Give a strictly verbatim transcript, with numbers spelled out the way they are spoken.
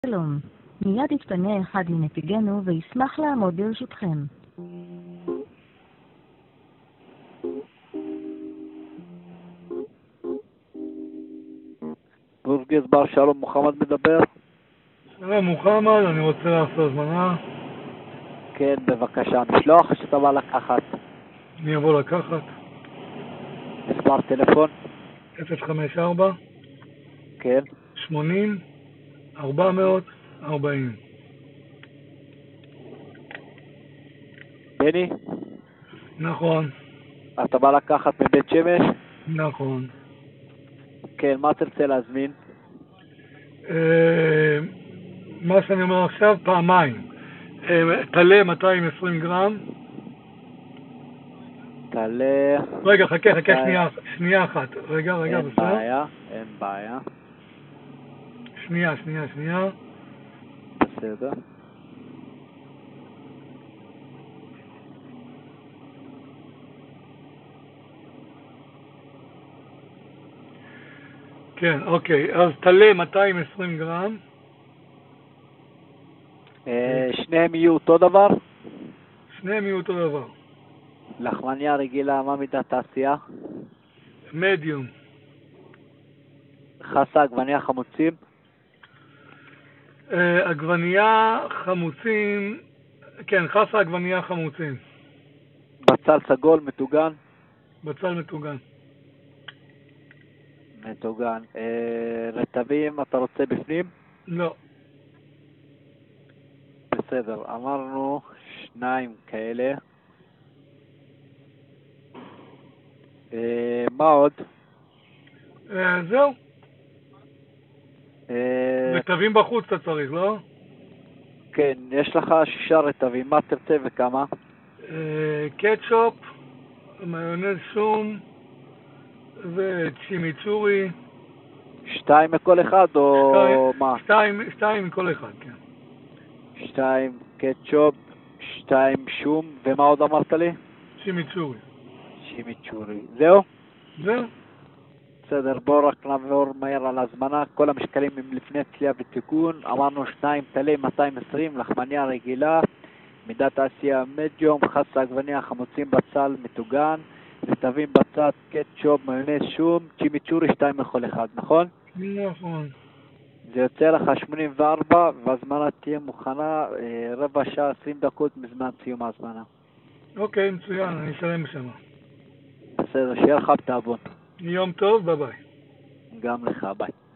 שלום, מיד יתפנה אחד מנציגינו וישמח לעמוד ברשותכם. גוף גזבר שלום, מוחמד מדבר. שלום מוחמד, אני רוצה לעשות הזמנה. כן, בבקשה, משלוח שאתה בא לקחת. אני אבוא לקחת. מספר טלפון? אפס חמש ארבע כן. שמונים ארבע מאות ארבעים. בני? נכון. אתה בא לקחת מבית שמש? נכון. כן, מה תרצה להזמין? אה, מה שאני אומר עכשיו פעמיים. אה, תלה מאתיים ועשרים גרם. תעלה... רגע, חכה, חכה שנייה, שנייה אחת. רגע, רגע, אין בסדר? בעיה, אין בעיה. שנייה, שנייה, שנייה. בסדר. כן, אוקיי. אז תלה מאתיים ועשרים גרם. אה, שניהם יהיו אותו דבר? שניהם יהיו אותו דבר. לחמניה רגילה, מה מידת העשייה? מדיום. חסה, עגבניה חמוצים? אה, עגבנייה חמוצים, כן, חסה עגבנייה חמוצים. בצל סגול, מטוגן? בצל מטוגן. מטוגן. אה, רטבים, אתה רוצה בפנים? לא. בסדר, אמרנו שניים כאלה. אה, מה עוד? אה, זהו. אה, רטבים בחוץ אתה צריך, לא? כן, יש לך שישה רטבים, מה תרצה וכמה? אה, קטשופ, מיונז שום וצ'ימיצ'ורי. שתיים מכל אחד או שתיים, מה? שתיים, שתיים מכל אחד, כן. שתיים קטשופ, שתיים שום, ומה עוד אמרת לי? צ'ימיצ'ורי. שימיצ'ורי. זהו? זהו. בסדר, בואו רק נעבור מהר על הזמנה. כל המשקלים הם לפני תלייה ותיקון. אמרנו שניים תלה מאתיים ועשרים, לחמניה רגילה, מידת העשייה מדיום, חסה עגבניה חמוצים בצל מטוגן, רטבים בצד, קטשופ, מיונז שום, צ'ימיצ'ורי שתיים מכל אחד, נכון? נכון. זה יוצא לך שמונים וארבע, והזמנה תהיה מוכנה אה, רבע שעה, עשרים דקות מזמן סיום ההזמנה. אוקיי, מצוין, אני אשלם בשמה. בסדר, שיהיה לך בתאבון. יום טוב, ביי ביי. גם לך, ביי.